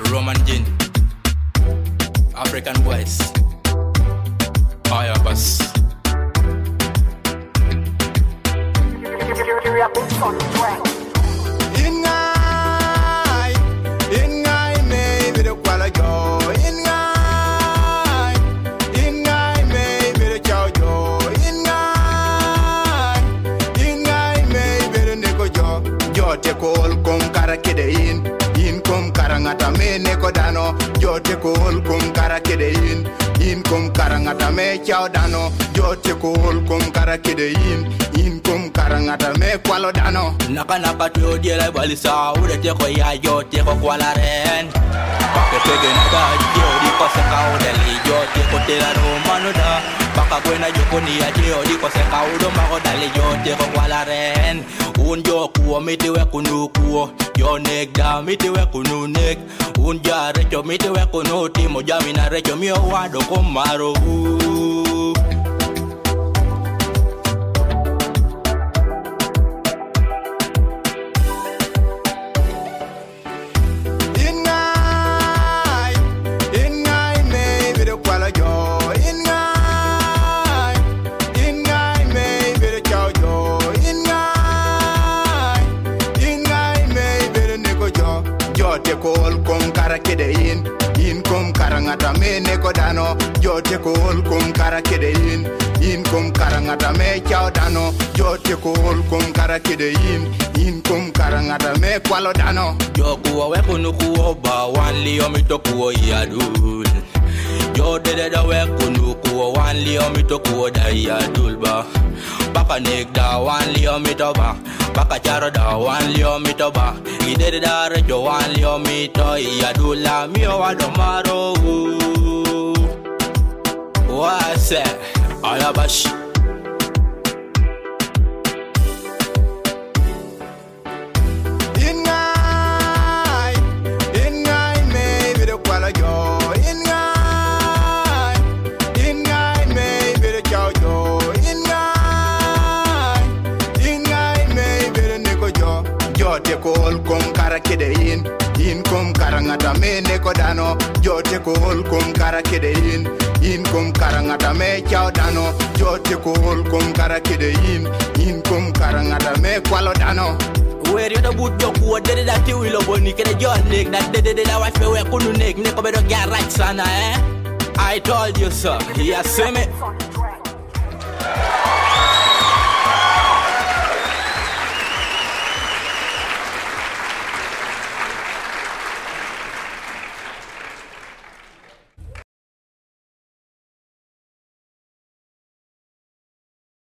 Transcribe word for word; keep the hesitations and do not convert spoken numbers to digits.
Roman Gin, African boys, fire bus. Ingai, ingai me bide kwala jo. Ingai, ingai me bide chao jo. Ingai, ingai me bide neko jo. Jo te kol kom kara kede in, in kom karangata me neko dano. Jo te kol kom kara kede in, in kom karangata me chao dano. Jo te kol kom kara kede in, in kom karangata me kwalo dano. Naka naka tuyo diela balisa, ude teko ya yo teko kwala ren. Pake pege naka yo di koseka ude li yo teko tela romano da. Paka kwena yoko ni ya yo di koseka udo mago dali yo teko kwala ren. Unjo kuo miti we kunu kuo, yo nek da miti we kunu nek. Unja recho miti we kunu timo jamina recho mio wado komaro. Kede in, in kom karangata me neko dano. Jo te kol kom kara kede in, in kom karangata me chao dano. Jo te kol kom kara kede in, in kom karangata me kwalo dano. Jo kuwa we kunu kuwa ba wanli omito kuwa yadul. Jo dede da we kunu kuwa wanli omito kuwa da yadul ba. Baka nek da wanli omito ba. Baka charo da wanli omito ba. Idede da rejo wanli omito yadula mio wadomaro. Wase ayabash. Ingai, ingai me bide kwala jo. Ingai, ingai me bide chao jo. Ingai, ingai me bide neko jo. Jo te kol kom kara kede in, in kom karangata me neko dano. Jo te kol kom kara kede in, in kom karangata me chao dano. Jo te kol kom kara kede in, in kom karangata me kwalo dano. Where you the boot yo kuwa dede da ti wilo boni kede jo nek da dede de da wife we kunu nek neko bedo get right sana eh. I told you so, you see me.